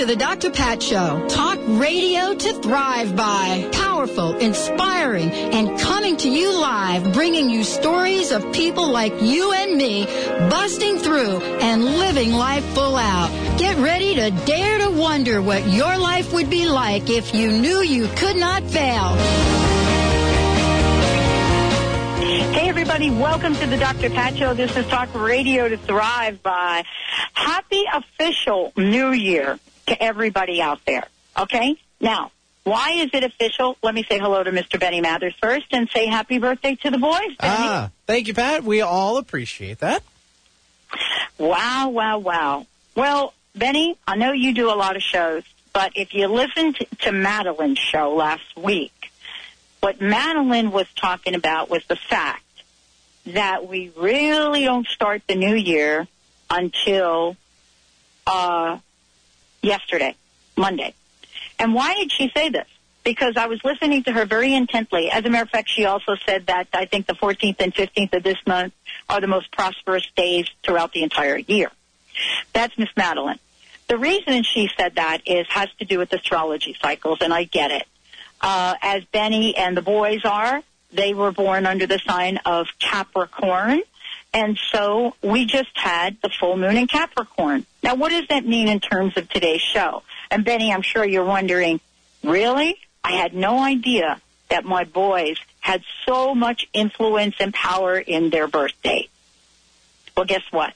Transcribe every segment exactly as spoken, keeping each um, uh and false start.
to the Doctor Pat Show. Talk radio to thrive by. Powerful, inspiring, and coming to you live, bringing you stories of people like you and me, busting through and living life full out. Get ready to dare to wonder what your life would be like if you knew you could not fail. Hey, everybody. Welcome to the Doctor Pat Show. This is Talk Radio to Thrive by. Happy official New Year to everybody out there, okay? Now, why is it official? Let me say hello to Mister Benny Mathers first and say happy birthday to the boys, Benny. Ah, thank you, Pat. We all appreciate that. Wow, wow, wow. Well, Benny, I know you do a lot of shows, but if you listened to, to Madeline's show last week, what Madeline was talking about was the fact that we really don't start the new year until uh, yesterday, Monday. And why did she say this? Because I was listening to her very intently. As a matter of fact, she also said that I think the fourteenth and fifteenth of this month are the most prosperous days throughout the entire year. That's Miss Madeline. The reason she said that is has to do with astrology cycles, and I get it. Uh, as Benny and the boys are, they were born under the sign of Capricorn, and so we just had the full moon in Capricorn. Now, what does that mean in terms of today's show? And, Benny, I'm sure you're wondering, really? I had no idea that my boys had so much influence and power in their birth date. Well, guess what?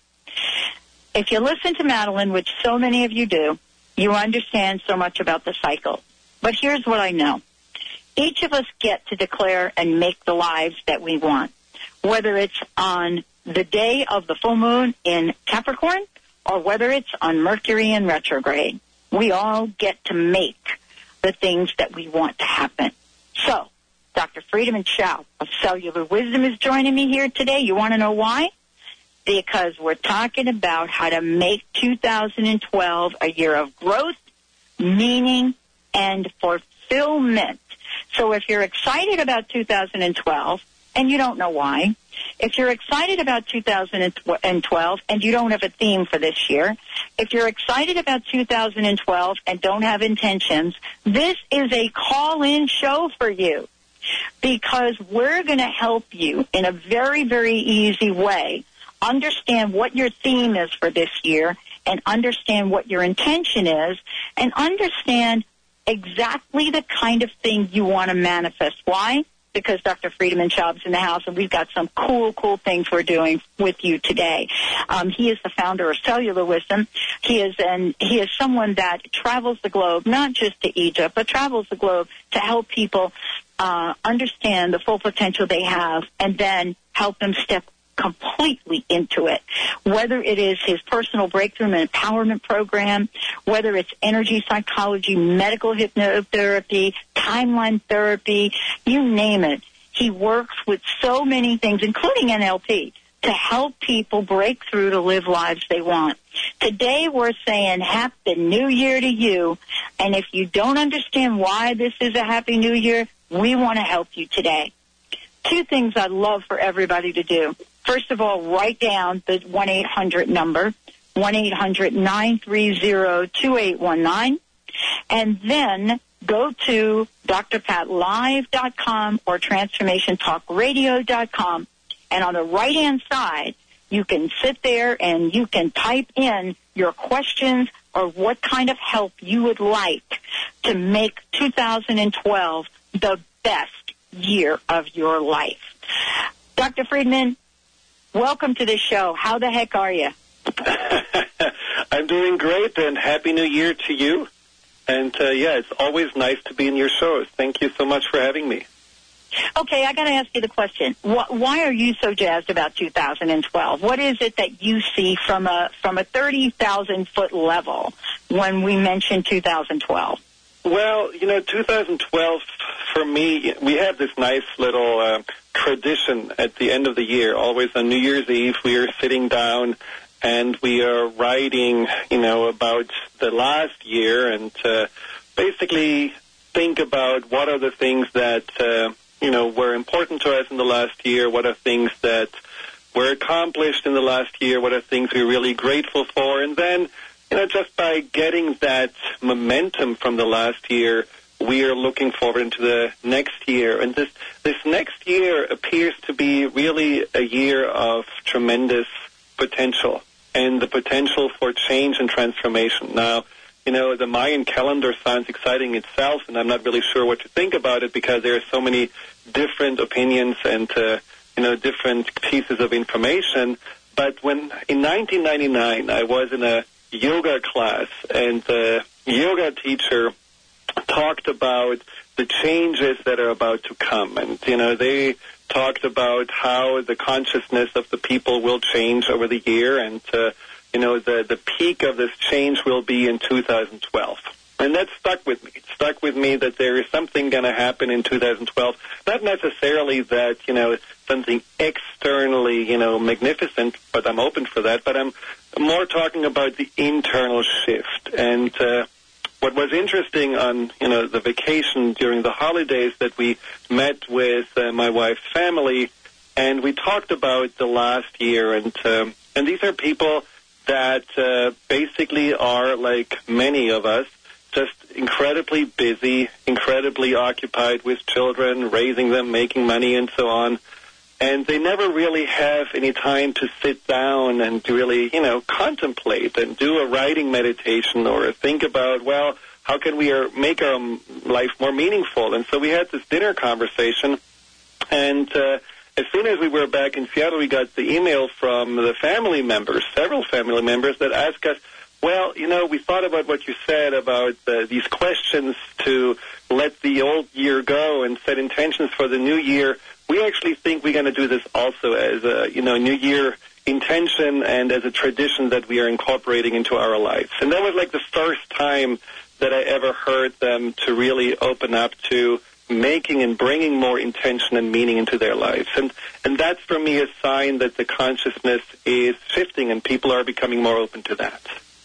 If you listen to Madeline, which so many of you do, you understand so much about the cycle. But here's what I know. Each of us get to declare and make the lives that we want, whether it's on the day of the full moon in Capricorn or whether it's on Mercury in retrograde. We all get to make the things that we want to happen. So, Doctor Friedemann Schaub of Cellular Wisdom is joining me here today. You want to know why? Because we're talking about how to make two thousand twelve a year of growth, meaning, and fulfillment. So if you're excited about two thousand twelve and you don't know why, if you're excited about two thousand twelve and you don't have a theme for this year, if you're excited about two thousand twelve and don't have intentions, this is a call-in show for you because we're going to help you in a very, very easy way understand what your theme is for this year and understand what your intention is and understand exactly the kind of thing you want to manifest. Why? Because Doctor Friedemann Schaub's in the house, and we've got some cool, cool things we're doing with you today. Um, he is the founder of Cellular Wisdom. He is and he is someone that travels the globe, not just to Egypt, but travels the globe to help people uh, understand the full potential they have and then help them step completely into it, whether it is his personal breakthrough and empowerment program, whether it's energy psychology, medical hypnotherapy, timeline therapy, you name it. He works with so many things, including N L P, to help people break through to live lives they want. Today we're saying Happy New Year to you, and if you don't understand why this is a Happy New Year, we want to help you today. Two things I'd love for everybody to do. First of all, write down the one eight hundred number, one eight hundred nine three zero two eight one nine, and then go to D R pat live dot com or transformation talk radio dot com, and on the right-hand side, you can sit there and you can type in your questions or what kind of help you would like to make two thousand twelve the best year of your life. Doctor Friedemann, welcome to the show. How the heck are you? I'm doing great, and Happy New Year to you. And, uh, yeah, it's always nice to be in your shows. Thank you so much for having me. Okay, I got to ask you the question. Why are you so jazzed about two thousand twelve? What is it that you see from a from a thirty thousand foot level when we mention two thousand twelve? Well, you know, two thousand twelve, for me, we have this nice little uh, tradition at the end of the year. Always on New Year's Eve, we are sitting down and we are writing, you know, about the last year and uh, basically think about what are the things that, uh, you know, were important to us in the last year, what are things that were accomplished in the last year, what are things we're really grateful for, and then you know, just by getting that momentum from the last year, we are looking forward into the next year. And this, this next year appears to be really a year of tremendous potential and the potential for change and transformation. Now, you know, the Mayan calendar sounds exciting itself, and I'm not really sure what to think about it because there are so many different opinions and, uh, you know, different pieces of information. But when, in nineteen ninety-nine, I was in a yoga class, and the yoga teacher talked about the changes that are about to come. And, you know, they talked about how the consciousness of the people will change over the year, and, uh, you know, the, the peak of this change will be in two thousand twelve. And that stuck with me. It stuck with me that there is something going to happen in two thousand twelve. Not necessarily that, you know, something externally, you know, magnificent, but I'm open for that. But I'm more talking about the internal shift. And uh, what was interesting on, you know, the vacation during the holidays that we met with uh, my wife's family, and we talked about the last year. And, um, and these are people that uh, basically are, like many of us, just incredibly busy, incredibly occupied with children, raising them, making money, and so on. And they never really have any time to sit down and to really, you know, contemplate and do a writing meditation or think about, well, how can we uh, make our life more meaningful? And so we had this dinner conversation, and uh, as soon as we were back in Seattle, we got the email from the family members, several family members, that asked us, well, you know, we thought about what you said about uh, these questions to let the old year go and set intentions for the new year. We actually think we're going to do this also as a, you know, New Year intention and as a tradition that we are incorporating into our lives. And that was like the first time that I ever heard them to really open up to making and bringing more intention and meaning into their lives. And, and that's, for me, a sign that the consciousness is shifting and people are becoming more open to that.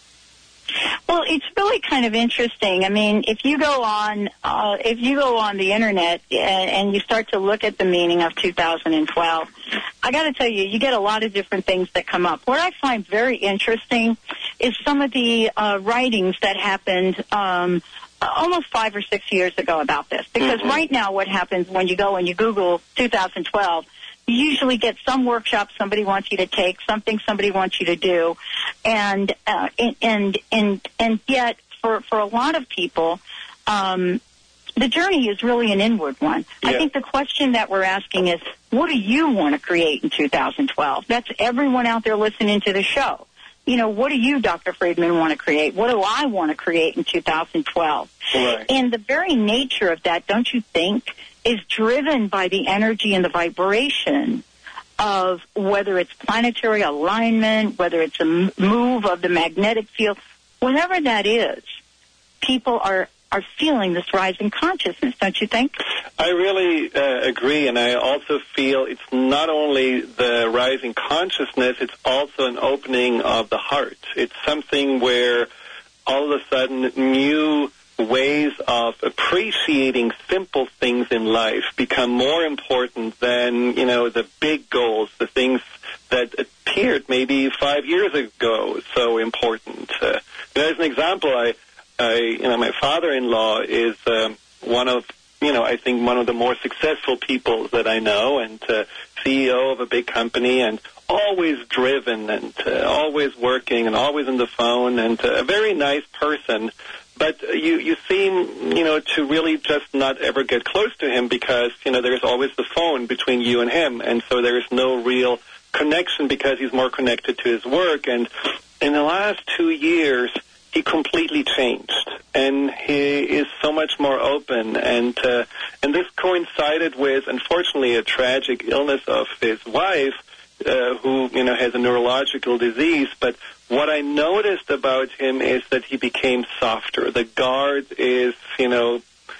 Well, it's really kind of interesting. I mean, if you go on, uh, if you go on the internet and, and you start to look at the meaning of two thousand twelve, I got to tell you, you get a lot of different things that come up. What I find very interesting is some of the uh, writings that happened um, almost five or six years ago about this. Because mm-hmm. right now, what happens when you go and you Google two thousand twelve? You usually get some workshop somebody wants you to take, something somebody wants you to do, and uh, and and and yet for for a lot of people, um, the journey is really an inward one. Yeah. I think the question that we're asking is, what do you want to create in two thousand twelve? That's everyone out there listening to the show. You know, what do you, Doctor Friedman, want to create? What do I want to create in two thousand twelve? Right. And the very nature of that, don't you think, is driven by the energy and the vibration of whether it's planetary alignment, whether it's a move of the magnetic field, whatever that is, people are, are feeling this rise in consciousness, don't you think? I really uh, agree, and I also feel it's not only the rise in consciousness, it's also an opening of the heart. It's something where all of a sudden new ways of appreciating simple things in life become more important than, you know, the big goals, the things that appeared maybe five years ago so important. Uh, as an example, I, I, you know, my father-in-law is um, one of, you know, I think one of the more successful people that I know, and uh, C E O of a big company, and always driven and uh, always working and always on the phone, and uh, a very nice person. But you, you seem, you know, to really just not ever get close to him because, you know, there's always the phone between you and him. And so there is no real connection because he's more connected to his work. And in the last two years, he completely changed. And he is so much more open. And, uh, and this coincided with, unfortunately, a tragic illness of his wife, uh, who, you know, has a neurological disease. But what I noticed about him is that he became softer. The guard is, you know,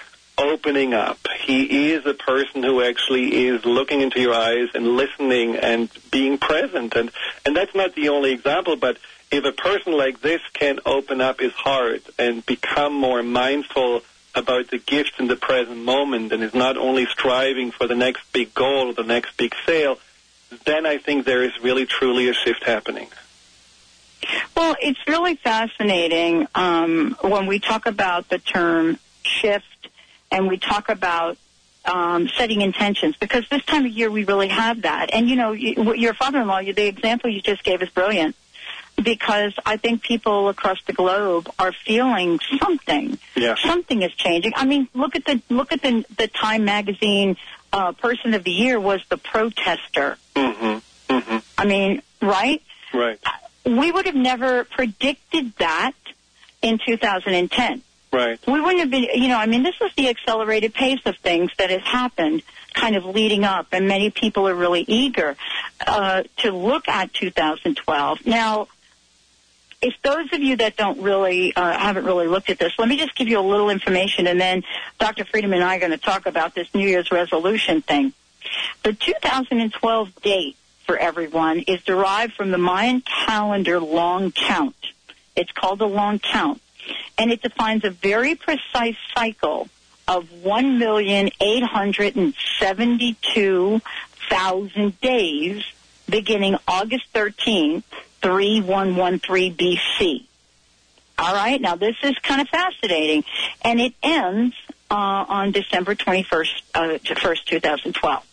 opening up. He is a person who actually is looking into your eyes and listening and being present. And, and that's not the only example, but if a person like this can open up his heart and become more mindful about the gifts in the present moment and is not only striving for the next big goal or the next big sale, then I think there is really truly a shift happening. Well, it's really fascinating um, when we talk about the term shift and we talk about um, setting intentions, because this time of year we really have that. And, you know, you, your father-in-law, you, the example you just gave is brilliant, because I think people across the globe are feeling something. Yeah. Something is changing. I mean, look at the look at the, the Time magazine uh, Person of the Year was the protester. Mm-hmm. Mm-hmm. I mean, right? Right. We would have never predicted that in two thousand ten. Right. We wouldn't have been, you know, I mean, this is the accelerated pace of things that has happened kind of leading up, and many people are really eager uh, to look at two thousand twelve. Now, if those of you that don't really, uh, haven't really looked at this, let me just give you a little information, and then Doctor Friedman and I are going to talk about this New Year's resolution thing. The two thousand twelve date for everyone is derived from the Mayan calendar long count. It's called the long count, and it defines a very precise cycle of one million eight hundred seventy-two thousand days beginning August thirteenth, three one one three B C. All right, now this is kind of fascinating, and it ends uh, on December twenty-first, uh, first, two thousand twelve.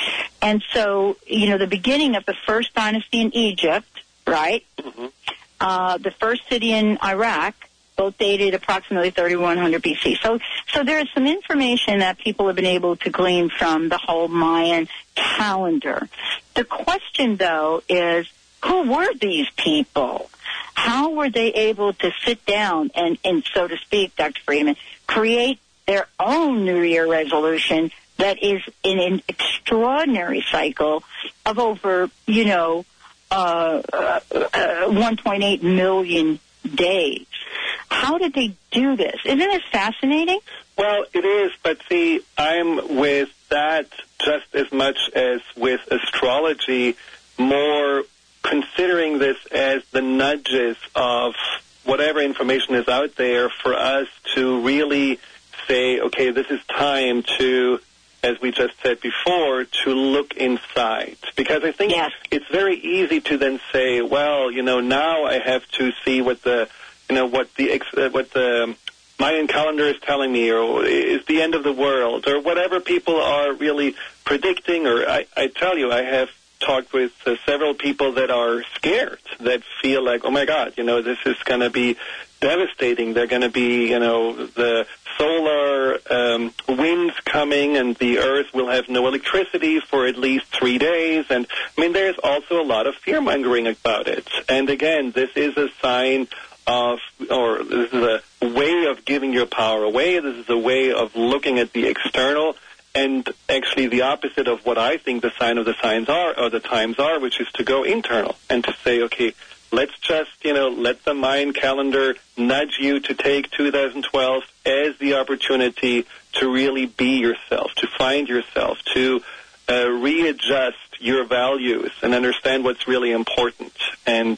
And so, you know, the beginning of the first dynasty in Egypt, right, mm-hmm. uh, the first city in Iraq, both dated approximately thirty-one hundred B C. So, so there is some information that people have been able to glean from the whole Mayan calendar. The question, though, is who were these people? How were they able to sit down and, and so to speak, Doctor Friedman, create their own New Year resolution that is in an extraordinary cycle of over, you know, uh, uh, uh, one point eight million days? How did they do this? Isn't it fascinating? Well, it is, but see, I'm with that just as much as with astrology, more considering this as the nudges of whatever information is out there for us to really say, okay, this is time to, as we just said before, to look inside. Because I think yes. it's very easy to then say, well, you know, now I have to see what the, you know, what the uh, what the Mayan calendar is telling me, or is the end of the world, or whatever people are really predicting. Or I, I tell you, I have talked with uh, several people that are scared, that feel like, oh my God, you know, this is going to be devastating. They're going to be, you know, the solar um, winds coming, and the Earth will have no electricity for at least three days. And I mean, there's also a lot of fear-mongering about it. And again, this is a sign of, or this is a way of giving your power away. This is a way of looking at the external, and actually the opposite of what I think the sign of the signs are, or the times are, which is to go internal and to say, okay, let's just, you know, let the Mayan calendar nudge you to take two thousand twelve as the opportunity to really be yourself, to find yourself, to uh, readjust your values and understand what's really important, and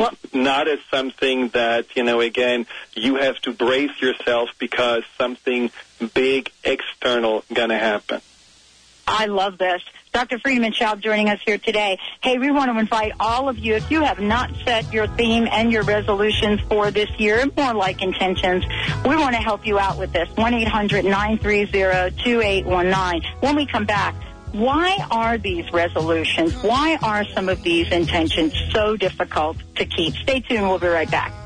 not as something that, you know, again, you have to brace yourself because something big external going to happen. I love this. Doctor Friedman Schaub joining us here today. Hey, we want to invite all of you, if you have not set your theme and your resolutions for this year, more like intentions, we want to help you out with this. one eight hundred nine three zero two eight one nine. When we come back, why are these resolutions, why are some of these intentions so difficult to keep? Stay tuned. We'll be right back.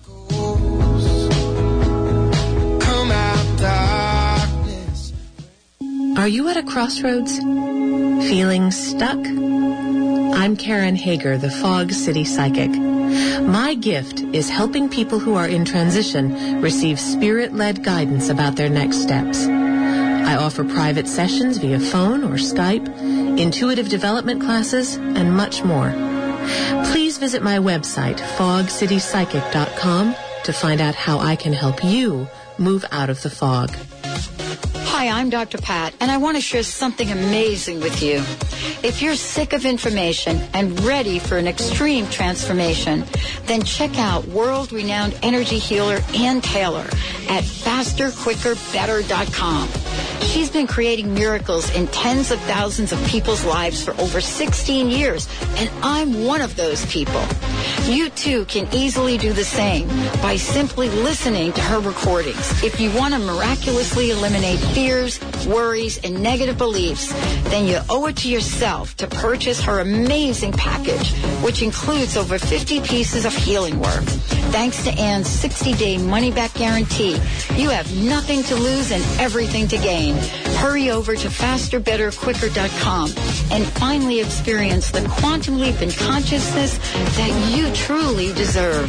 Come out, darkness. Are you at a crossroads? Feeling stuck? I'm Karen Hager, the Fog City Psychic. My gift is helping people who are in transition receive spirit-led guidance about their next steps. I offer private sessions via phone or Skype, intuitive development classes, and much more. Please visit my website, fog city psychic dot com, to find out how I can help you move out of the fog. Hi, I'm Doctor Pat, and I want to share something amazing with you. If you're sick of information and ready for an extreme transformation, then check out world-renowned energy healer Ann Taylor at faster quicker better dot com. She's been creating miracles in tens of thousands of people's lives for over sixteen years, and I'm one of those people. You too can easily do the same by simply listening to her recordings. If you want to miraculously eliminate fears, worries, and negative beliefs, then you owe it to yourself to purchase her amazing package, which includes over fifty pieces of healing work. Thanks to Ann's sixty-day money-back guarantee, you have nothing to lose and everything to gain. Hurry over to faster better quicker dot com and finally experience the quantum leap in consciousness that you truly deserve.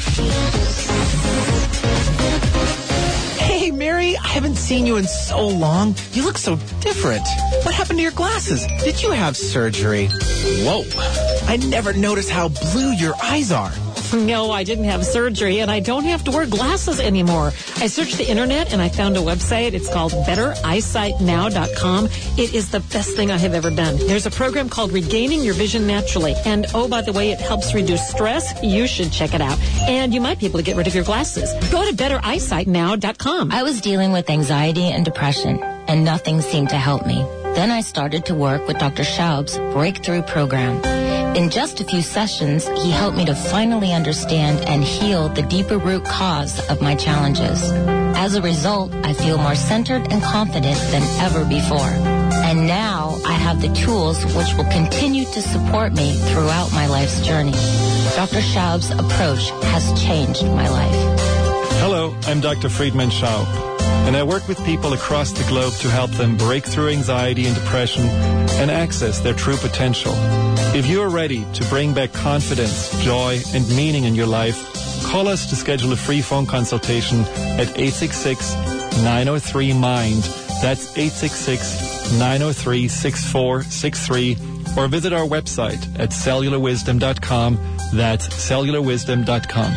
Hey, Mary, I haven't seen you in so long. You look so different. What happened to your glasses? Did you have surgery? Whoa. I never noticed how blue your eyes are. No, I didn't have surgery, and I don't have to wear glasses anymore. I searched the internet, and I found a website. It's called better eyesight now dot com. It is the best thing I have ever done. There's a program called Regaining Your Vision Naturally. And, oh, by the way, it helps reduce stress. You should check it out. And you might be able to get rid of your glasses. Go to better eyesight now dot com. I was dealing with anxiety and depression, and nothing seemed to help me. Then I started to work with Doctor Schaub's Breakthrough Program. In just a few sessions, he helped me to finally understand and heal the deeper root cause of my challenges. As a result, I feel more centered and confident than ever before. And now I have the tools which will continue to support me throughout my life's journey. Doctor Schaub's approach has changed my life. Hello, I'm Doctor Friedman Schaub, and I work with people across the globe to help them break through anxiety and depression and access their true potential. If you are ready to bring back confidence, joy, and meaning in your life, call us to schedule a free phone consultation at eight six six, nine oh three, MIND. That's eight six six, nine oh three, six four six three. Or visit our website at cellular wisdom dot com. That's cellular wisdom dot com.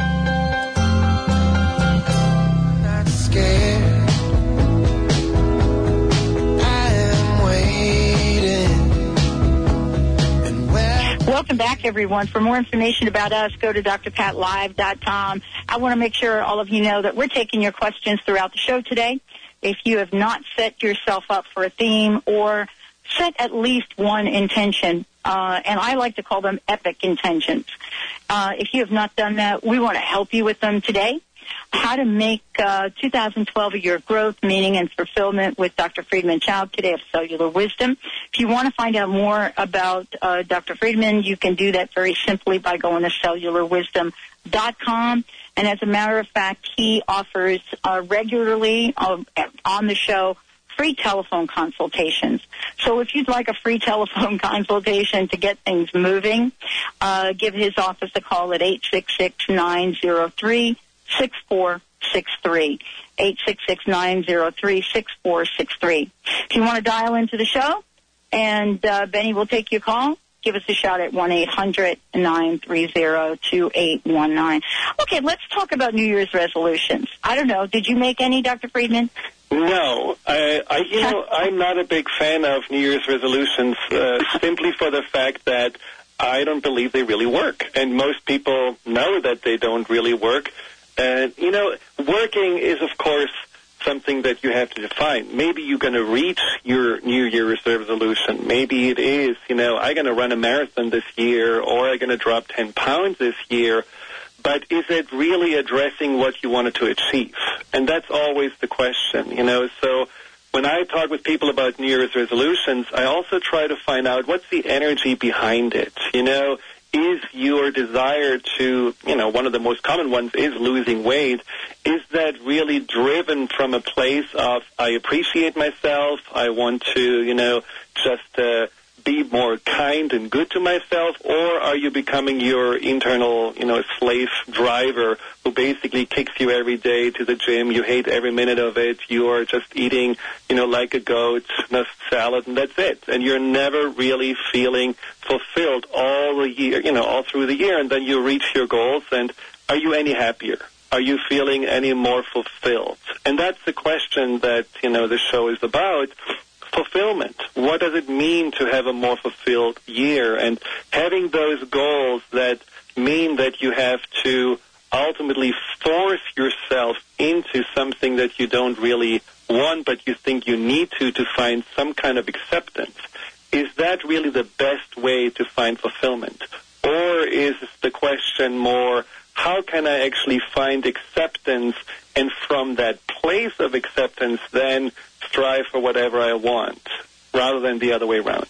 Not scared. Welcome back, everyone. For more information about us, go to d r pat live dot com. I want to make sure all of you know that we're taking your questions throughout the show today. If you have not set yourself up for a theme or set at least one intention, uh, and I like to call them epic intentions. Uh, if you have not done that, we want to help you with them today. How to make uh, two thousand twelve a year of growth, meaning, and fulfillment with Doctor Friedman Schaub today of Cellular Wisdom. If you want to find out more about uh, Doctor Friedman, you can do that very simply by going to cellular wisdom dot com. And as a matter of fact, he offers uh, regularly uh, on the show free telephone consultations. So if you'd like a free telephone consultation to get things moving, uh, give his office a call at eight six six, nine oh three, six four six three. eight six six, nine oh three, six four six three. If you want to dial into the show, and uh, Benny will take your call, give us a shout at one eight hundred, nine three zero, two eight one nine. Okay, let's talk about New Year's resolutions. I don't know. Did you make any, Doctor Friedman? No, I, I, you know, I'm not a big fan of New Year's resolutions uh, simply for the fact that I don't believe they really work. And most people know that they don't really work. And, you know, working is, of course, something that you have to define. Maybe you're going to reach your New Year's resolution. Maybe it is, you know, I'm going to run a marathon this year, or I'm going to drop ten pounds this year. But is it really addressing what you wanted to achieve? And that's always the question, you know. So when I talk with people about New Year's resolutions, I also try to find out what's the energy behind it, you know. Is your desire to, you know, one of the most common ones is losing weight. Is that really driven from a place of, I appreciate myself, I want to, you know, just uh, be more kind and good to myself, or are you becoming your internal, you know, slave driver who basically kicks you every day to the gym, you hate every minute of it, you are just eating, you know, like a goat, just salad, and that's it. And you're never really feeling fulfilled all the year, you know, all through the year, and then you reach your goals, and are you any happier? Are you feeling any more fulfilled? And that's the question that, you know, the show is about. Fulfillment. What does it mean to have a more fulfilled year? And having those goals that mean that you have to ultimately force yourself into something that you don't really want, but you think you need to to find some kind of acceptance. Is that really the best way to find fulfillment? Or is the question more, how can I actually find acceptance, and from that place of acceptance then strive for whatever I want, rather than the other way around?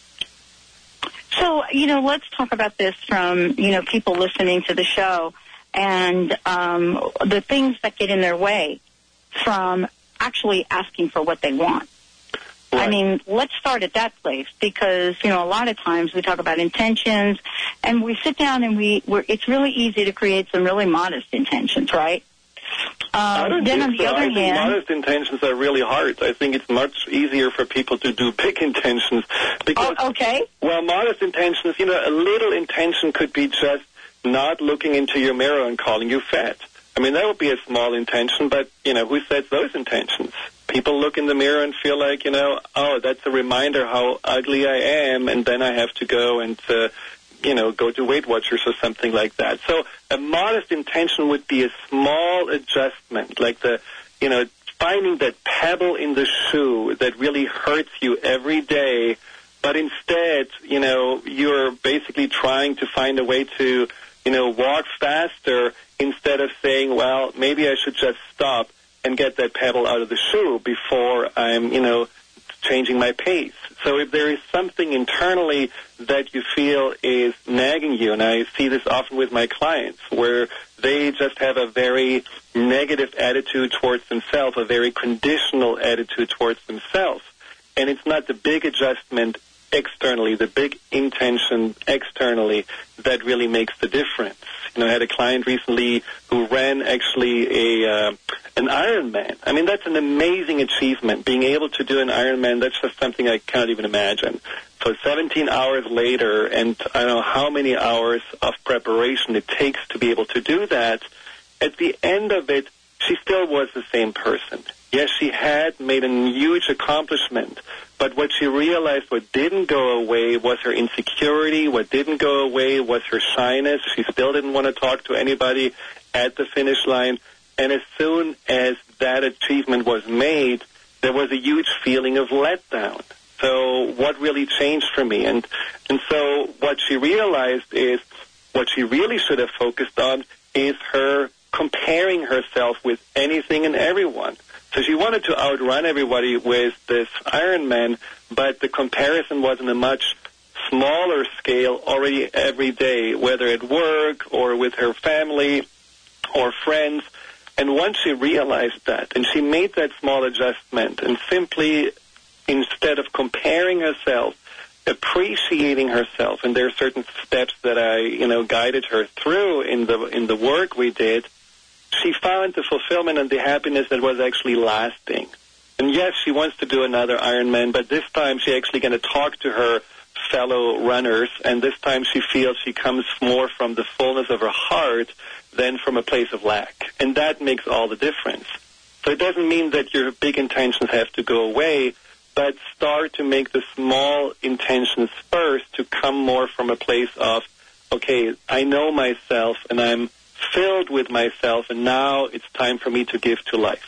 So, you know, let's talk about this from, you know, people listening to the show and um, the things that get in their way from actually asking for what they want. Right. I mean, let's start at that place because, you know, a lot of times we talk about intentions and we sit down and we, we're, it's really easy to create some really modest intentions, right? Um, I don't then think on the so. other I think hand, modest intentions are really hard. I think it's much easier for people to do big intentions. Because, oh, okay. Well, modest intentions, you know, a little intention could be just not looking into your mirror and calling you fat. I mean, that would be a small intention, but, you know, who sets those intentions? People look in the mirror and feel like, you know, oh, that's a reminder how ugly I am, and then I have to go and, uh, you know, go to Weight Watchers or something like that. So a modest intention would be a small adjustment, like the, you know, finding that pebble in the shoe that really hurts you every day, but instead, you know, you're basically trying to find a way to, you know, walk faster instead of saying, well, maybe I should just stop and get that pebble out of the shoe before I'm, you know, changing my pace. So if there is something internally that you feel is nagging you, and I see this often with my clients, where they just have a very negative attitude towards themselves, a very conditional attitude towards themselves, and it's not the big adjustment externally, the big intention externally that really makes the difference. You know, I had a client recently who ran actually a uh, an Ironman. I mean, that's an amazing achievement. Being able to do an Ironman, that's just something I can't even imagine. So seventeen hours later, and I don't know how many hours of preparation it takes to be able to do that, at the end of it, she still was the same person. Yes, she had made a huge accomplishment, but what she realized, what didn't go away was her insecurity. What didn't go away was her shyness. She still didn't want to talk to anybody at the finish line. And as soon as that achievement was made, there was a huge feeling of letdown. So what really changed for me? And and so what she realized is what she really should have focused on is her comparing herself with anything and everyone. So she wanted to outrun everybody with this Ironman, but the comparison was on a much smaller scale already every day, whether at work or with her family or friends. And once she realized that, and she made that small adjustment, and simply, instead of comparing herself, appreciating herself, and there are certain steps that I, you know, guided her through in the in the work we did, she found the fulfillment and the happiness that was actually lasting. And yes, she wants to do another Ironman, but this time she's actually going to talk to her fellow runners, and this time she feels she comes more from the fullness of her heart than from a place of lack. And that makes all the difference. So it doesn't mean that your big intentions have to go away, but start to make the small intentions first to come more from a place of, okay, I know myself and I'm filled with myself, and now it's time for me to give to life.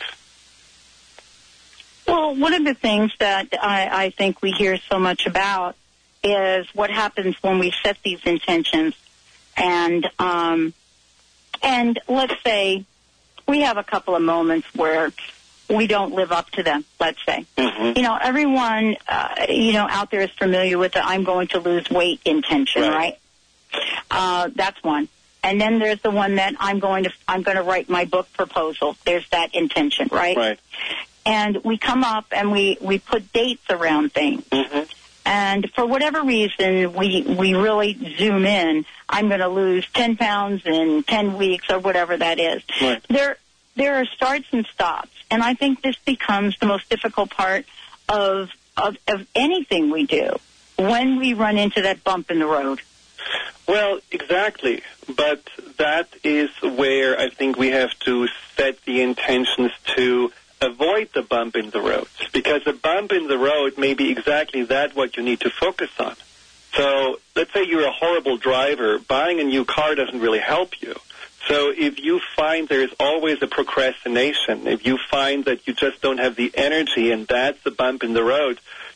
Well, one of the things that I, I think we hear so much about is what happens when we set these intentions. And, um, and let's say we have a couple of moments where we don't live up to them, let's say. Mm-hmm. You know, everyone, uh, you know, out there is familiar with the I'm going to lose weight intention, right? right? Uh, that's one. And then there's the one that I'm going to I'm going to write my book proposal. There's that intention, right? Right. And we come up and we, we put dates around things. Mm-hmm. And for whatever reason, we we really zoom in. I'm going to lose ten pounds in ten weeks or whatever that is. Right. There there are starts and stops. And I think this becomes the most difficult part of of, of anything we do when we run into that bump in the road. Well, exactly. But that is where I think we have to set the intentions to avoid the bump in the road. Because a bump in the road may be exactly that what you need to focus on. So let's say you're a horrible driver. Buying a new car doesn't really help you. So if you find there's always a procrastination, if you find that you just don't have the energy and that's the bump in the road,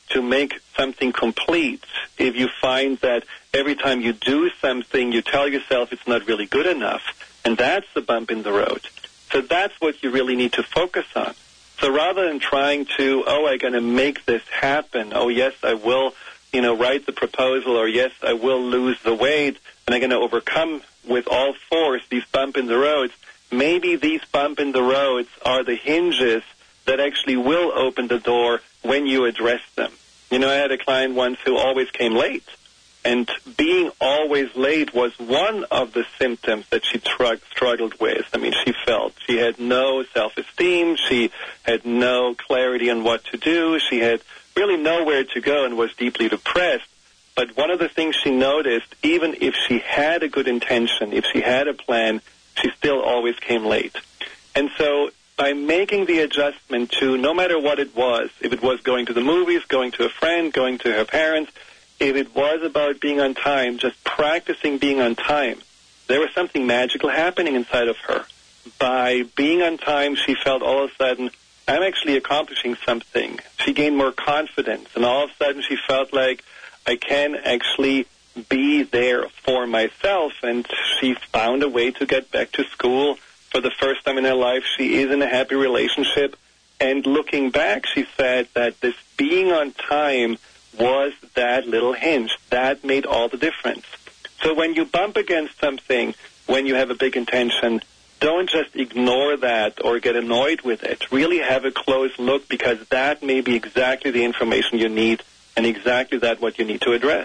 to make something complete, if you find that every time you do something, you tell yourself it's not really good enough, and that's the bump in the road. So that's what you really need to focus on. So rather than trying to, oh, I'm going to make this happen, oh, yes, I will, you know, write the proposal, or yes, I will lose the weight, and I'm going to overcome with all force these bump in the roads, maybe these bump in the roads are the hinges that actually will open the door when you address them. You know, I had a client once who always came late, and being always late was one of the symptoms that she tr- struggled with. I mean, she felt she had no self-esteem, she had no clarity on what to do, she had really nowhere to go and was deeply depressed. But one of the things she noticed, even if she had a good intention, if she had a plan, she still always came late. And so by making the adjustment to no matter what it was, if it was going to the movies, going to a friend, going to her parents, if it was about being on time, just practicing being on time, there was something magical happening inside of her. By being on time, she felt all of a sudden, I'm actually accomplishing something. She gained more confidence, and all of a sudden she felt like I can actually be there for myself, and she found a way to get back to school. For the first time in her life, she is in a happy relationship. And looking back, she said that this being on time was that little hinge. That made all the difference. So when you bump against something, when you have a big intention, don't just ignore that or get annoyed with it. Really have a close look, because that may be exactly the information you need and exactly that what you need to address.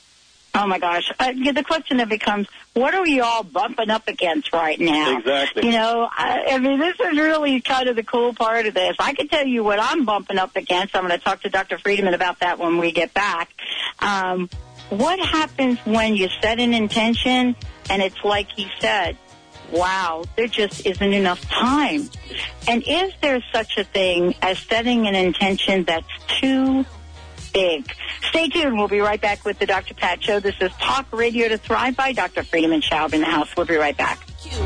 Oh, my gosh. Uh, the question then becomes, what are we all bumping up against right now? Exactly. You know, I, I mean, this is really kind of the cool part of this. I can tell you what I'm bumping up against. I'm going to talk to Doctor Friedman about that when we get back. Um, what happens when you set an intention and it's like he said, wow, there just isn't enough time? And is there such a thing as setting an intention that's too big? Stay tuned. We'll be right back with the Doctor Pat Show. This is Talk Radio to Thrive by Doctor Friedemann Schaub in the house. We'll be right back.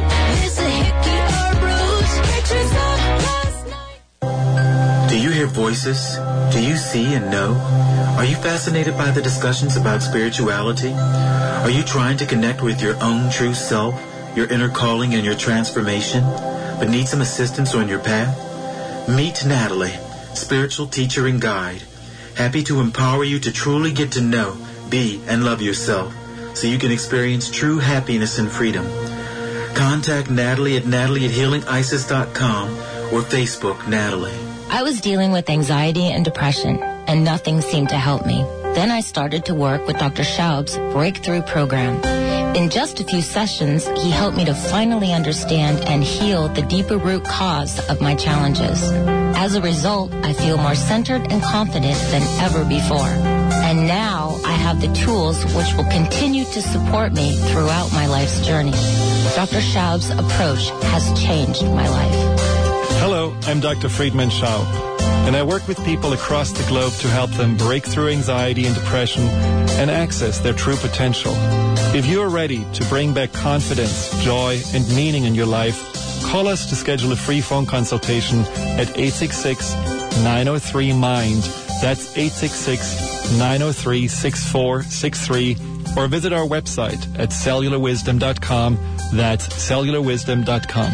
Do you hear voices? Do you see and know? Are you fascinated by the discussions about spirituality? Are you trying to connect with your own true self, your inner calling and your transformation, but need some assistance on your path? Meet Natalie, spiritual teacher and guide. Happy to empower you to truly get to know, be, and love yourself so you can experience true happiness and freedom. Contact Natalie at natalie at healing isis dot com or Facebook Natalie. I was dealing with anxiety and depression, and nothing seemed to help me. Then I started to work with Doctor Schaub's Breakthrough Program. In just a few sessions, he helped me to finally understand and heal the deeper root cause of my challenges. As a result, I feel more centered and confident than ever before. And now I have the tools which will continue to support me throughout my life's journey. Doctor Schaub's approach has changed my life. Hello, I'm Doctor Friedman Schaub, and I work with people across the globe to help them break through anxiety and depression and access their true potential. If you are ready to bring back confidence, joy, and meaning in your life, call us to schedule a free phone consultation at eight six six, nine oh three, MIND. That's eight six six, nine oh three, six four six three. Or visit our website at cellular wisdom dot com. That's cellular wisdom dot com.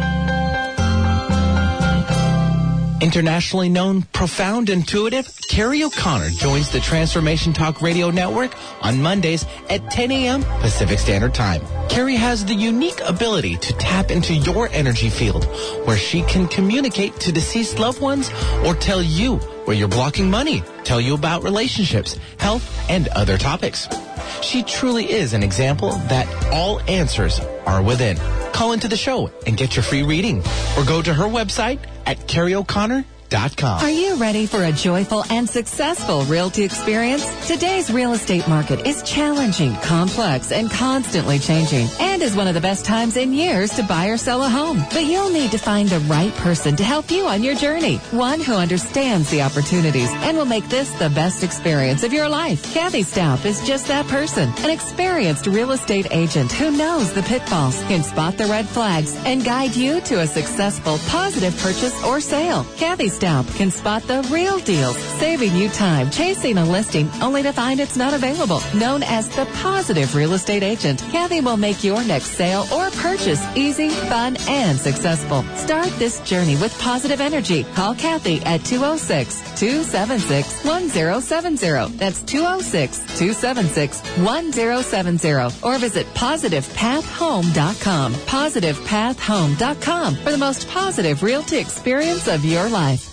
Internationally known, profound, intuitive, Carrie O'Connor joins the Transformation Talk Radio Network on Mondays at ten a.m. Pacific Standard Time. Carrie has the unique ability to tap into your energy field, where she can communicate to deceased loved ones or tell you where you're blocking money, tell you about relationships, health, and other topics. She truly is an example that all answers are within. Call into the show and get your free reading, or go to her website at carrie o'connor dot com. Are you ready for a joyful and successful realty experience? Today's real estate market is challenging, complex, and constantly changing. And Spring is one of the best times in years to buy or sell a home, but you'll need to find the right person to help you on your journey. One who understands the opportunities and will make this the best experience of your life. Kathy Staup is just that person, an experienced real estate agent who knows the pitfalls, can spot the red flags, and guide you to a successful, positive purchase or sale. Kathy Staup can spot the real deals, saving you time chasing a listing only to find it's not available. Known as the Positive Real Estate Agent, Kathy will make your next sale or purchase easy, fun, and successful. Start this journey with positive energy. Call Kathy at two oh six, two seven six, one oh seven oh. That's two oh six, two seven six, one oh seven oh. Or visit positive path home dot com. positive path home dot com for the most positive realty experience of your life.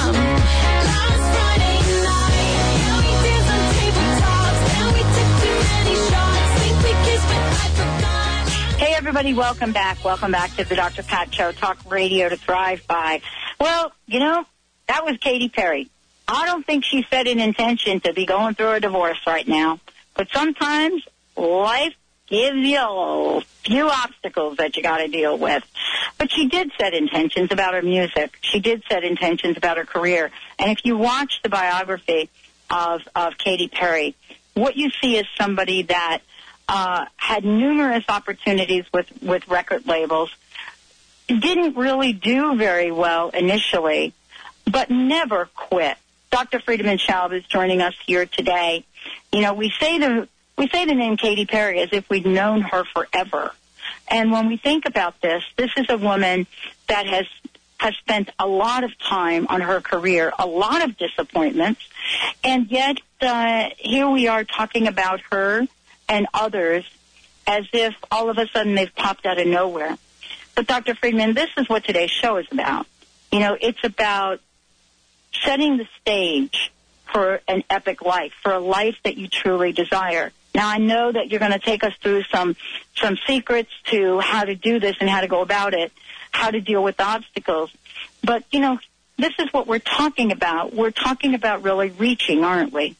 Hey, everybody, welcome back. Welcome back to the Doctor Pat Show, talk radio to thrive by. Well, you know, that was Katy Perry. I don't think she set an intention to be going through a divorce right now, but sometimes life gives you a few obstacles that you got to deal with. But she did set intentions about her music. She did set intentions about her career. And if you watch the biography of, of Katy Perry, what you see is somebody that uh, had numerous opportunities with, with record labels, didn't really do very well initially, but never quit. Doctor Friedemann Schaub is joining us here today. You know, we say the we say the name Katy Perry as if we'd known her forever. And when we think about this, this is a woman that has has spent a lot of time on her career, a lot of disappointments, and yet uh, here we are talking about her and others as if all of a sudden they've popped out of nowhere. But Doctor Friedemann, this is what today's show is about. You know, it's about setting the stage for an epic life, for a life that you truly desire. Now, I know that you're going to take us through some some secrets to how to do this and how to go about it, how to deal with obstacles. But, you know, this is what we're talking about. We're talking about really reaching, aren't we?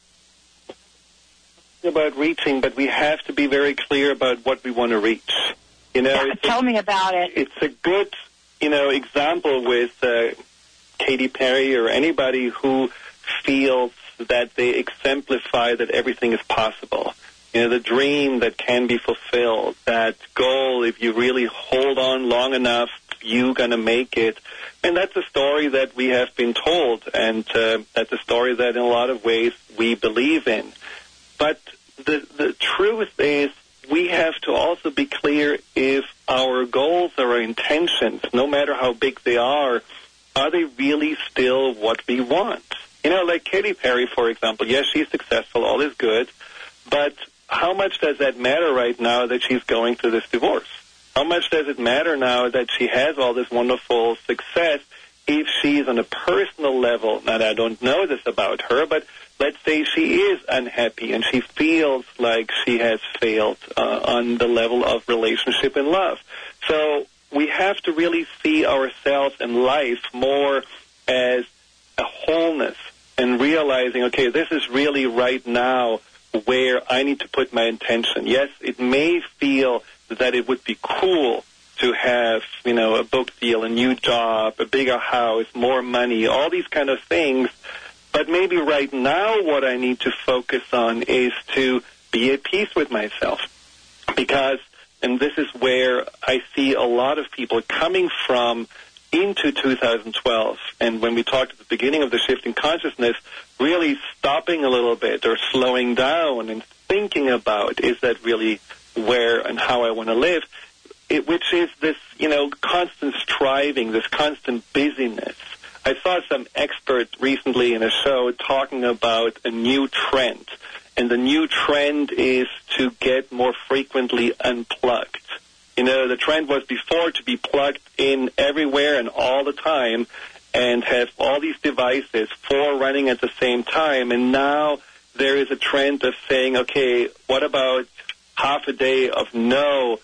About reaching, but we have to be very clear about what we want to reach. You know, yeah, tell a, me about it. It's a good, you know, example with uh, Katy Perry or anybody who feels that they exemplify that everything is possible. You know, the dream that can be fulfilled, that goal, if you really hold on long enough, you're going to make it. And that's a story that we have been told, and uh, that's a story that in a lot of ways we believe in. But the the truth is we have to also be clear if our goals or our intentions, no matter how big they are, are they really still what we want? You know, like Katy Perry, for example, yes, she's successful, all is good, but how much does that matter right now that she's going through this divorce? How much does it matter now that she has all this wonderful success if she's on a personal level? Now, I don't know this about her, but let's say she is unhappy and she feels like she has failed uh, on the level of relationship and love. So we have to really see ourselves and life more as a wholeness and realizing, okay, this is really right now where I need to put my intention. Yes, it may feel that it would be cool to have, you know, a book deal, a new job, a bigger house, more money, all these kind of things. But maybe right now what I need to focus on is to be at peace with myself. Because, and this is where I see a lot of people coming from into two thousand twelve, and when we talked at the beginning of the shift in consciousness, really stopping a little bit or slowing down and thinking about, is that really where and how I want to live, it, which is this, you know, constant striving, this constant busyness. I saw some expert recently in a show talking about a new trend, and the new trend is to get more frequently unplugged. You know, the trend was before to be plugged in everywhere and all the time and have all these devices, four running at the same time, and now there is a trend of saying, okay, what about half a day of no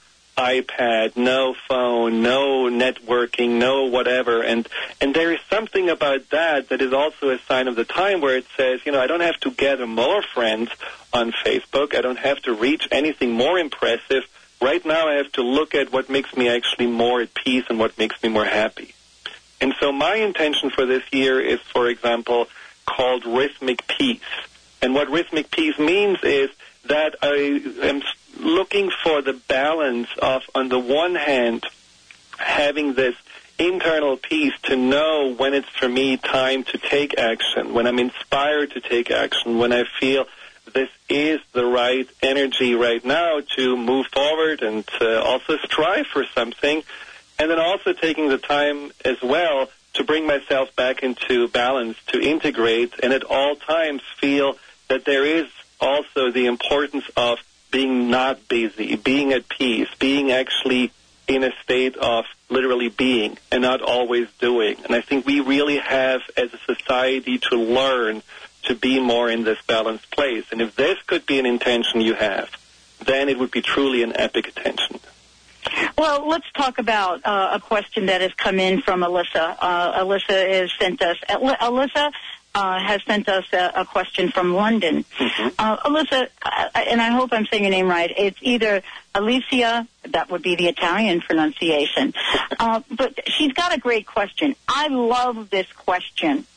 iPad, no phone, no networking, no whatever, and and there is something about that that is also a sign of the time where it says, you know, I don't have to gather more friends on Facebook, I don't have to reach anything more impressive, Right now I have to look at what makes me actually more at peace and what makes me more happy. And so my intention for this year is, for example, called Rhythmic Peace. And what Rhythmic Peace means is that I am looking for the balance of, on the one hand, having this internal peace to know when it's for me time to take action, when I'm inspired to take action, when I feel this is the right energy right now to move forward and to also strive for something, and then also taking the time as well to bring myself back into balance, to integrate, and at all times feel that there is also the importance of being not busy, being at peace, being actually in a state of literally being and not always doing. And I think we really have, as a society, to learn to be more in this balanced place. And if this could be an intention you have, then it would be truly an epic intention. Well, let's talk about uh, a question that has come in from Alyssa. Uh, Alyssa has sent us, Alyssa uh, has sent us a, a question from London. Mm-hmm. Uh, Alyssa, uh, and I hope I'm saying your name right, it's either Alicia, that would be the Italian pronunciation, uh, but she's got a great question. I love this question.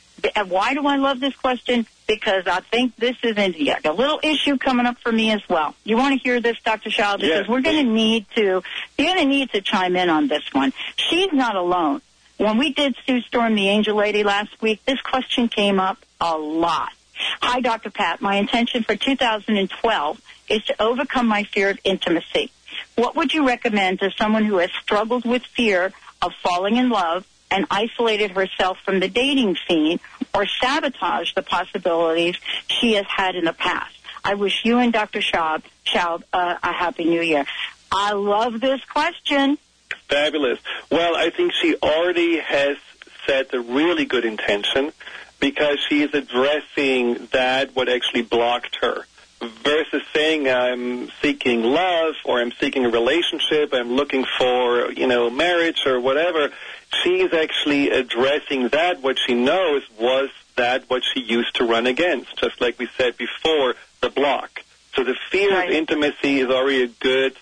Why do I love this question? Because I think this is a, a little issue coming up for me as well. You want to hear this, Doctor Schaub? Because yes, we're going to need to, you're going to need to chime in on this one. She's not alone. When we did Sue Storm, the Angel Lady, last week, this question came up a lot. Hi, Doctor Pat. My intention for two thousand twelve is to overcome my fear of intimacy. What would you recommend to someone who has struggled with fear of falling in love and isolated herself from the dating scene or sabotaged the possibilities she has had in the past? I wish you and Doctor Schaub, Schaub uh, a Happy New Year. I love this question. Fabulous. Well, I think she already has set a really good intention because she is addressing that what actually blocked her versus saying I'm seeking love or I'm seeking a relationship, I'm looking for, you know, marriage or whatever. She's actually addressing that what she knows was that what she used to run against, just like we said before, the block. So the fear right. of intimacy is already a good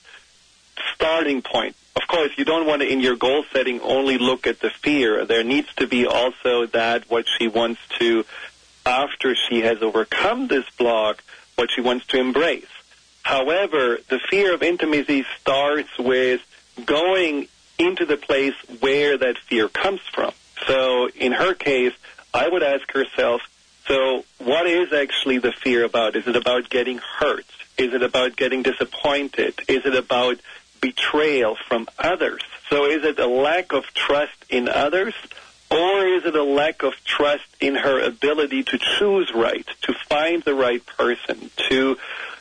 starting point. Of course, you don't want to, in your goal setting, only look at the fear. There needs to be also that what she wants to, after she has overcome this block, what she wants to embrace. However, the fear of intimacy starts with going into the place where that fear comes from. So in her case, I would ask herself, so what is actually the fear about? Is it about getting hurt? Is it about getting disappointed? Is it about betrayal from others? So is it a lack of trust in others, or is it a lack of trust in her ability to choose right, to find the right person, to,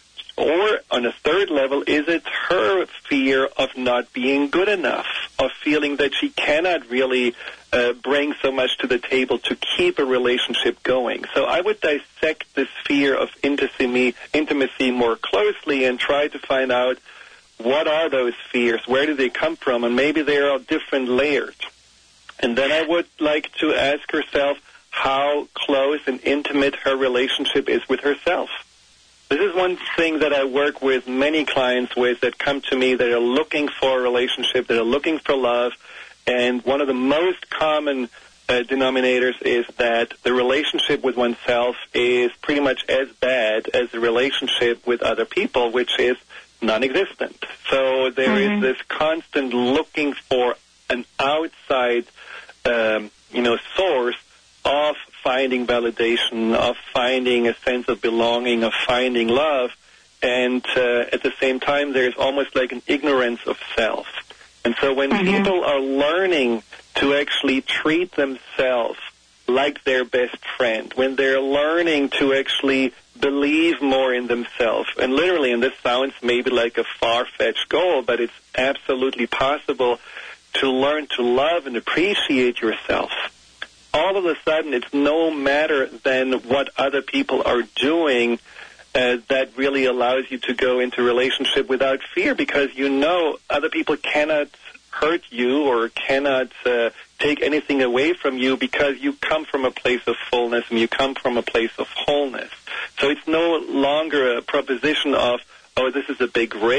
or on a third level, is it her fear of not being good enough, of feeling that she cannot really uh, bring so much to the table to keep a relationship going? So I would dissect this fear of intimacy, intimacy more closely and try to find out what are those fears, where do they come from, and maybe they are different layers. And then I would like to ask herself how close and intimate her relationship is with herself. This is one thing that I work with many clients with that come to me that are looking for a relationship, that are looking for love, and one of the most common uh, denominators is that the relationship with oneself is pretty much as bad as the relationship with other people, which is non-existent. So there mm-hmm. is this constant looking for an outside, um, you know, source of finding validation, of finding a sense of belonging, of finding love, and uh, at the same time there's almost like an ignorance of self. And so when mm-hmm. people are learning to actually treat themselves like their best friend, when they're learning to actually believe more in themselves, and literally, and this sounds maybe like a far-fetched goal, but it's absolutely possible to learn to love and appreciate yourself. All of a sudden, it's no matter than what other people are doing uh, that really allows you to go into a relationship without fear, because you know other people cannot hurt you or cannot uh, take anything away from you because you come from a place of fullness and you come from a place of wholeness. So it's no longer a proposition of, oh, this is a big risk.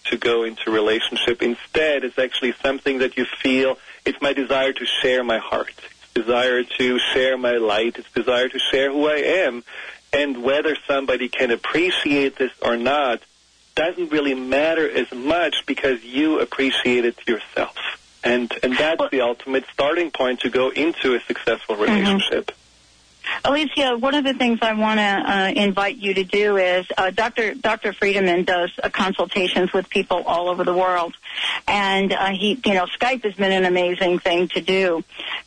to go into relationship. Instead, it's actually something that you feel, it's my desire to share my heart. It's desire to share my light. It's desire to share who I am. And whether somebody can appreciate this or not doesn't really matter as much because you appreciate it yourself. And and that's the ultimate starting point to go into a successful relationship. Mm-hmm. Alicia, one of the things I want to uh, invite you to do is uh, Doctor Doctor Friedemann does uh, consultations with people all over the world, and uh, he, you know, Skype has been an amazing thing to do.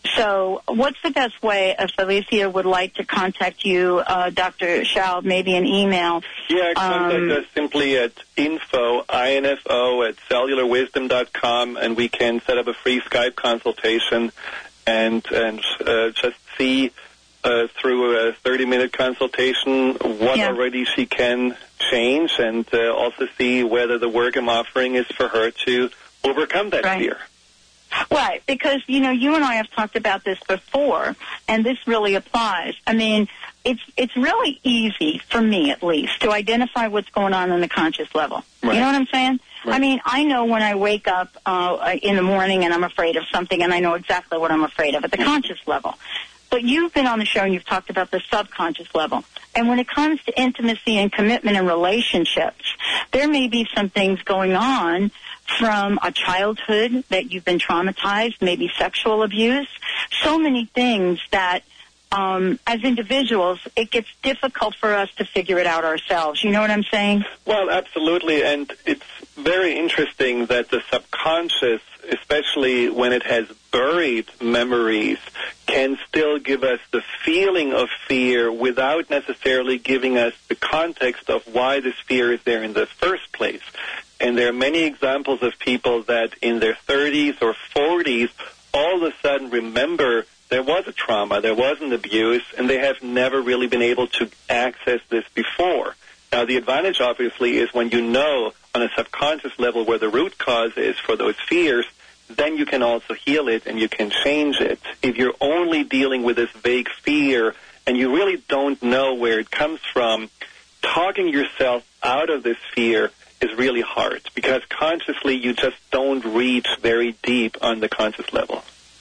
So, what's the best way if Alicia would like to contact you, uh, Doctor Schaub? Maybe an email. Yeah, contact um, us simply at info info at cellular wisdom dot com, and we can set up a free Skype consultation and and uh, just see. Uh, through a thirty-minute consultation, what yeah. already she can change, and uh, also see whether the work I'm offering is for her to overcome that right. fear. Right, because, you know, you and I have talked about this before, and this really applies. I mean, it's it's really easy, for me at least, to identify what's going on on the conscious level. Right. You know what I'm saying? Right. I mean, I know when I wake up uh, in the morning and I'm afraid of something, and I know exactly what I'm afraid of at the mm-hmm. conscious level. But you've been on the show and you've talked about the subconscious level. And when it comes to intimacy and commitment and relationships, there may be some things going on from a childhood that you've been traumatized, maybe sexual abuse, so many things that um, as individuals, it gets difficult for us to figure it out ourselves. You know what I'm saying? Well, absolutely. And it's very interesting that the subconscious, especially when it has buried memories, can still give us the feeling of fear without necessarily giving us the context of why this fear is there in the first place. And there are many examples of people that in their thirties or forties all of a sudden remember there was a trauma, there was an abuse, and they have never really been able to access this before. Now, the advantage, obviously, is when you know on a subconscious level where the root cause is for those fears, then you can also heal it and you can change it. If you're only dealing with this vague fear and you really don't know where it comes from, talking yourself out of this fear is really hard because consciously you just don't reach very deep on the conscious level.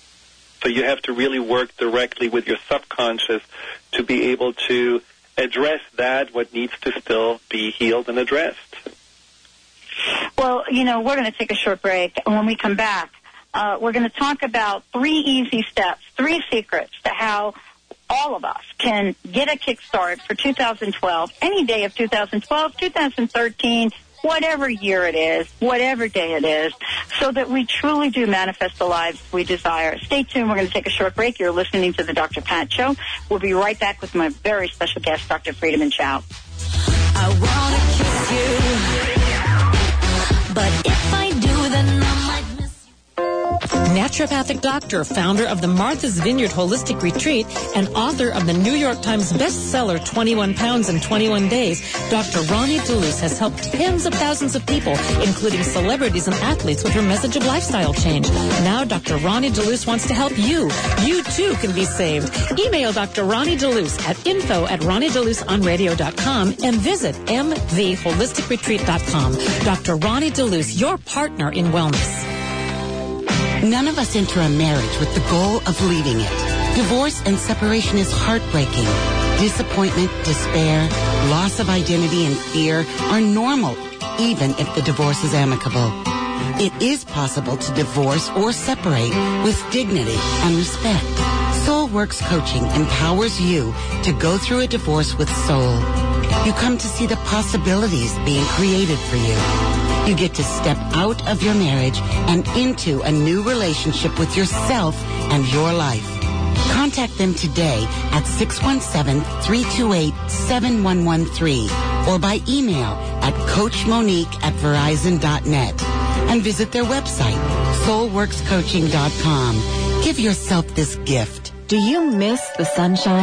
So you have to really work directly with your subconscious to be able to address that, what needs to still be healed and addressed. Well, you know, we're going to take a short break, and when we come back, uh, we're going to talk about three easy steps, three secrets to how all of us can get a kickstart for two thousand twelve, any day of two thousand twelve, two thousand thirteen, whatever year it is, whatever day it is, so that we truly do manifest the lives we desire. Stay tuned. We're going to take a short break. You're listening to the Doctor Pat Show. We'll be right back with my very special guest, Doctor Friedemann Schaub. I want to kiss you, but if I do, then I might miss you. Naturopathic doctor, founder of the Martha's Vineyard Holistic Retreat, and author of the New York Times bestseller twenty-one pounds in twenty-one days, Doctor Ronnie DeLuce has helped tens of thousands of people, including celebrities and athletes, with her message of lifestyle change. Now Doctor Ronnie DeLuce wants to help you. You, too, can be saved. Email Doctor Ronnie DeLuce at info at ronnie deluce on radio dot com and visit m v holistic retreat dot com. Doctor Ronnie DeLuce, your partner in wellness. None of us enter a marriage with the goal of leaving it. Divorce and separation is heartbreaking. Disappointment, despair, loss of identity, and fear are normal, even if the divorce is amicable. It is possible to divorce or separate with dignity and respect. SoulWorks Coaching empowers you to go through a divorce with soul. You come to see the possibilities being created for you. You get to step out of your marriage and into a new relationship with yourself and your life. Contact them today at six one seven, three two eight, seven one one three or by email at coach monique at verizon dot net and visit their website, soul works coaching dot com. Give yourself this gift. Do you miss the sunshine?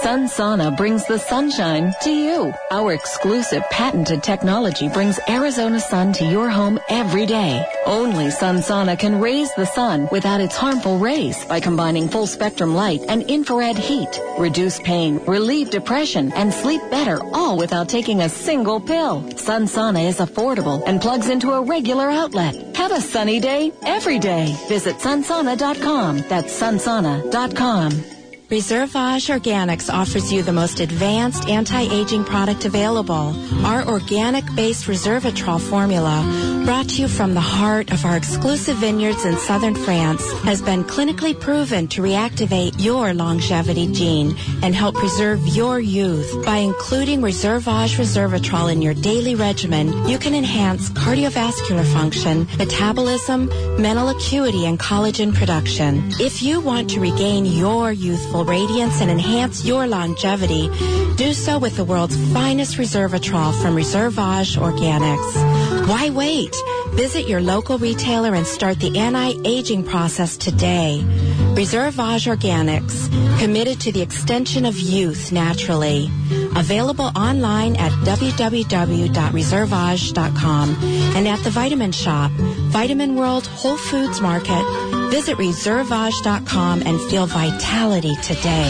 Sun Sauna brings the sunshine to you. Our exclusive patented technology brings Arizona sun to your home every day. Only Sun Sauna can raise the sun without its harmful rays by combining full spectrum light and infrared heat. Reduce pain, relieve depression, and sleep better, all without taking a single pill. Sun Sauna is affordable and plugs into a regular outlet. Have a sunny day every day. Visit sunsauna dot com. That's sunsauna dot com. Reservage Organics offers you the most advanced anti-aging product available. Our organic-based Resveratrol formula, brought to you from the heart of our exclusive vineyards in southern France, has been clinically proven to reactivate your longevity gene and help preserve your youth. By including Reservage Resveratrol in your daily regimen, you can enhance cardiovascular function, metabolism, mental acuity, and collagen production. If you want to regain your youthful radiance and enhance your longevity, do so with the world's finest Resveratrol from Reservage Organics. Why wait? Visit your local retailer and start the anti-aging process today. Reservage Organics, committed to the extension of youth naturally. Available online at w w w dot reservage dot com and at the Vitamin Shop, Vitamin World, Whole Foods Market. Visit reservage dot com and feel vitality today.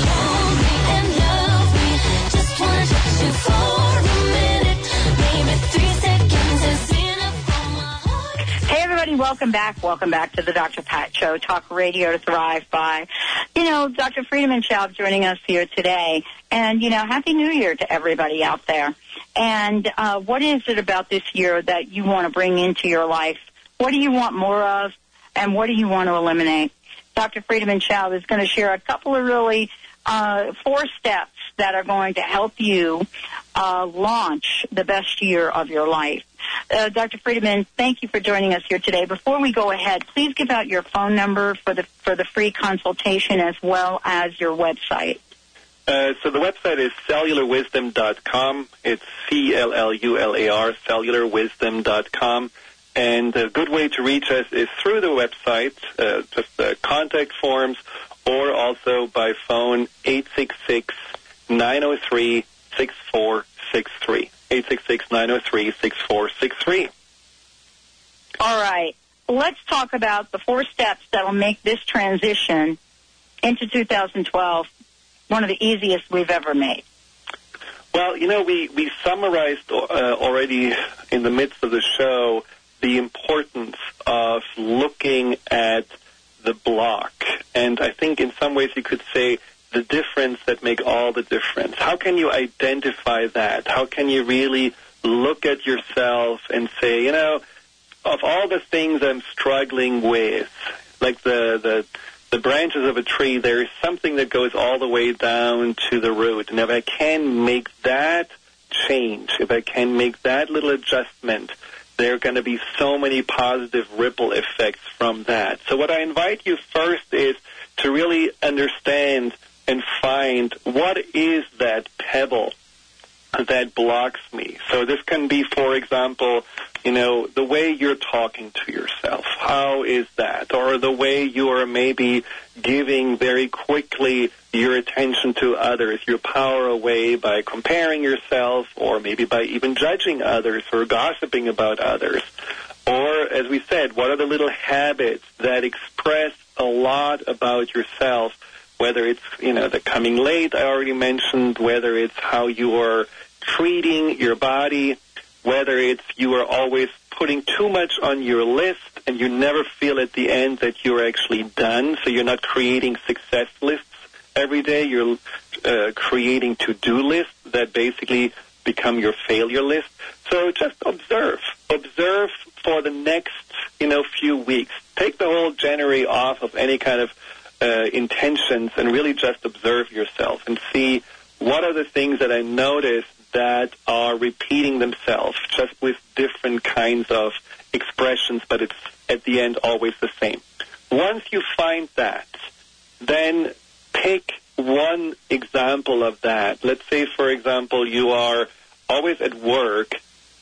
Hey, everybody, welcome back. Welcome back to the Doctor Pat Show, talk radio to thrive by. You know, Doctor Friedemann Schaub joining us here today. And, you know, Happy New Year to everybody out there. And uh, what is it about this year that you want to bring into your life? What do you want more of? And what do you want to eliminate? Doctor Friedemann Schaub is going to share a couple of really uh, four steps that are going to help you uh, launch the best year of your life. Uh, Doctor Friedemann, thank you for joining us here today. Before we go ahead, please give out your phone number for the for the free consultation as well as your website. Uh, so the website is cellular wisdom dot com. It's C L L U L A R, cellular wisdom dot com. And a good way to reach us is through the website, uh, just the contact forms, or also by phone, eight six six, nine zero three, six four six three. eight six six, nine zero three, six four six three. All right. Let's talk about the four steps that will make this transition into two thousand twelve one of the easiest we've ever made. Well, you know, we, we summarized uh, already in the midst of the show the importance of looking at the block. And I think in some ways you could say the difference that make all the difference. How can you identify that? How can you really look at yourself and say, you know, of all the things I'm struggling with, like the the, the branches of a tree, there is something that goes all the way down to the root. And if I can make that change, if I can make that little adjustment, there are going to be so many positive ripple effects from that. So what I invite you first is to really understand and find what is that pebble that blocks me. So this can be, for example, you know, the way you're talking to yourself. How is that? Or the way you are maybe giving very quickly your attention to others, your power away by comparing yourself, or maybe by even judging others or gossiping about others. Or, as we said, what are the little habits that express a lot about yourself, whether it's, you know, the coming late I already mentioned, whether it's how you are treating your body, whether it's you are always putting too much on your list and you never feel at the end that you're actually done, so you're not creating success lists every day, you're uh, creating to-do lists that basically become your failure list. So just observe. Observe for the next, you know, few weeks. Take the whole January off of any kind of uh, intentions and really just observe yourself and see what are the things that I notice that are repeating themselves, just with different kinds of expressions, but it's at the end always the same. Once you find that, then pick one example of that. Let's say, for example, you are always at work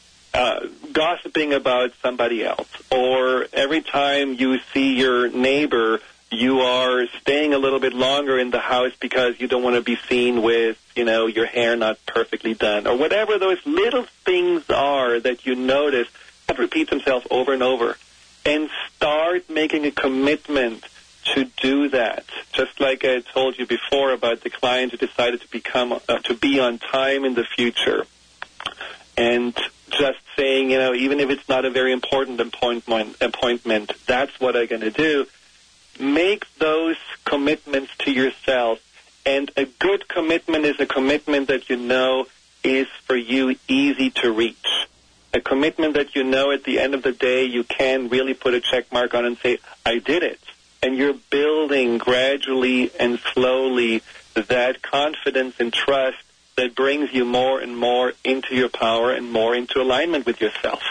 uh, gossiping about somebody else, or every time you see your neighbor you are staying a little bit longer in the house because you don't want to be seen with, you know, your hair not perfectly done, or whatever those little things are that you notice that repeats themselves over and over. And start making a commitment to do that. Just like I told you before about the client who decided to become uh, to be on time in the future. And just saying, you know, even if it's not a very important appointment, appointment that's what I'm going to do. Make those commitments to yourself. And a good commitment is a commitment that you know is for you easy to reach. A commitment that you know at the end of the day you can really put a check mark on and say, I did it. And you're building gradually and slowly that confidence and trust that brings you more and more into your power and more into alignment with yourself.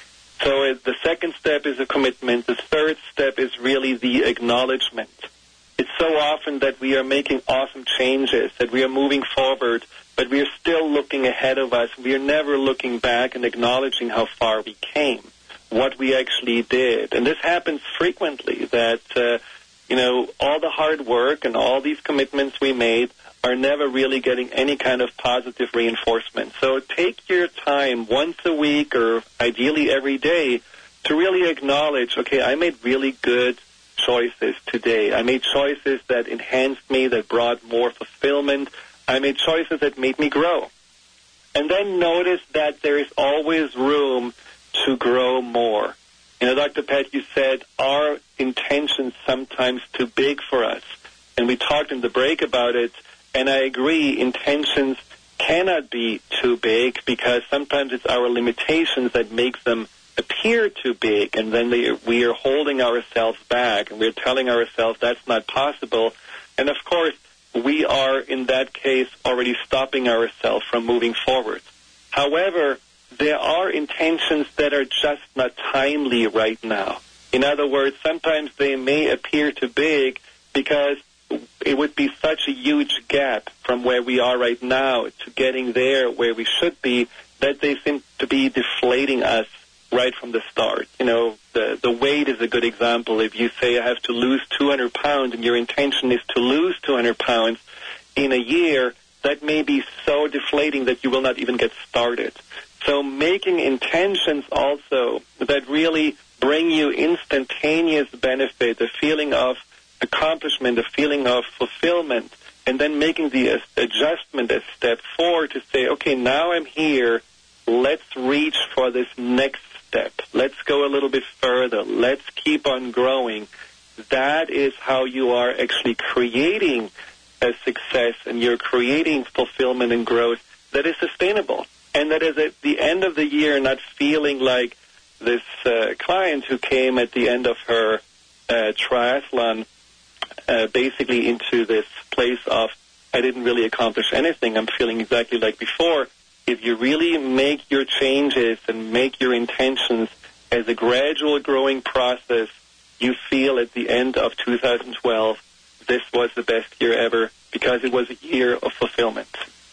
So uh, the second step is a commitment. The third step is really the acknowledgement. It's so often that we are making awesome changes, that we are moving forward, but we are still looking ahead of us. We are never looking back and acknowledging how far we came, what we actually did. And this happens frequently, that, uh, you know, all the hard work and all these commitments we made are never really getting any kind of positive reinforcement. So take your time once a week or ideally every day to really acknowledge, okay, I made really good choices today. I made choices that enhanced me, that brought more fulfillment. I made choices that made me grow. And then notice that there is always room to grow more. You know, Doctor Pat, you said our intention's sometimes too big for us. And we talked in the break about it. And I agree, intentions cannot be too big because sometimes it's our limitations that make them appear too big, and then they, we are holding ourselves back, and we're telling ourselves that's not possible. And, of course, we are, in that case, already stopping ourselves from moving forward. However, there are intentions that are just not timely right now. In other words, sometimes they may appear too big because it would be such a huge gap from where we are right now to getting there where we should be that they seem to be deflating us right from the start. You know, the, the weight is a good example. If you say I have to lose two hundred pounds and your intention is to lose two hundred pounds in a year, that may be so deflating that you will not even get started. So making intentions also that really bring you instantaneous benefit, a feeling of accomplishment, a feeling of fulfillment, and then making the adjustment as step four to say, okay, now I'm here, let's reach for this next step. Let's go a little bit further. Let's keep on growing. That is how you are actually creating a success, and you're creating fulfillment and growth that is sustainable. And that is at the end of the year not feeling like this uh, client who came at the end of her uh, triathlon Uh, basically into this place of, I didn't really accomplish anything. I'm feeling exactly like before. If you really make your changes and make your intentions as a gradual growing process, you feel at the end of two thousand twelve, this was the best year ever because it was a year of fulfillment.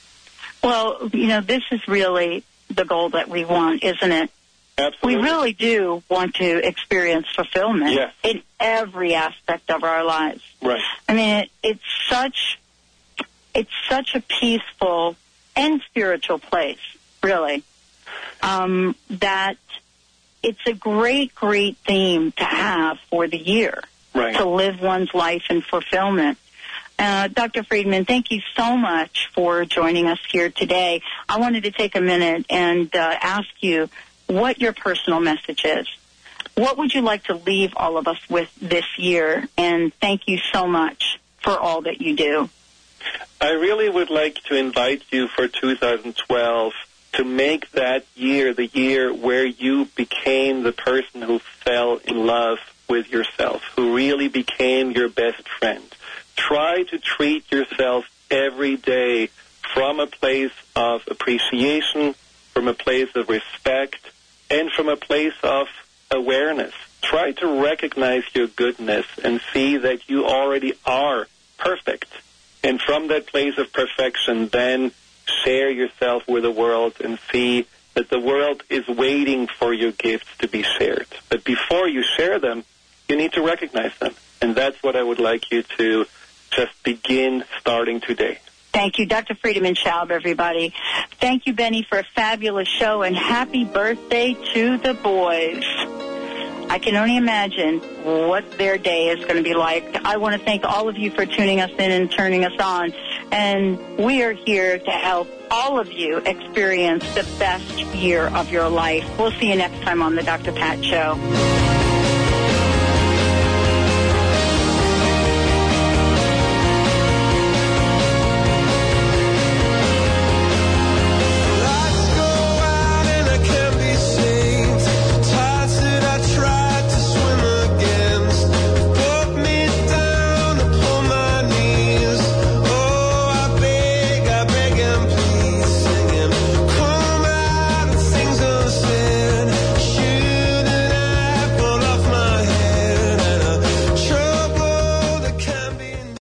Well, you know, this is really the goal that we want, isn't it? Absolutely. We really do want to experience fulfillment yes. in every aspect of our lives. Right. I mean, it, it's such it's such a peaceful and spiritual place, really, um, that it's a great, great theme to have for the year, right. to live one's life in fulfillment. Uh, Doctor Friedman, thank you so much for joining us here today. I wanted to take a minute and uh, ask you what your personal message is. What would you like to leave all of us with this year? And thank you so much for all that you do. I really would like to invite you for two thousand twelve to make that year the year where you became the person who fell in love with yourself, who really became your best friend. Try to treat yourself every day from a place of appreciation, from a place of respect, and from a place of awareness. Try to recognize your goodness and see that you already are perfect. And from that place of perfection, then share yourself with the world and see that the world is waiting for your gifts to be shared. But before you share them, you need to recognize them. And that's what I would like you to just begin starting today. Thank you, Doctor Friedemann Schaub, everybody. Thank you, Benny, for a fabulous show, and happy birthday to the boys. I can only imagine what their day is going to be like. I want to thank all of you for tuning us in and turning us on. And we are here to help all of you experience the best year of your life. We'll see you next time on the Doctor Pat Show.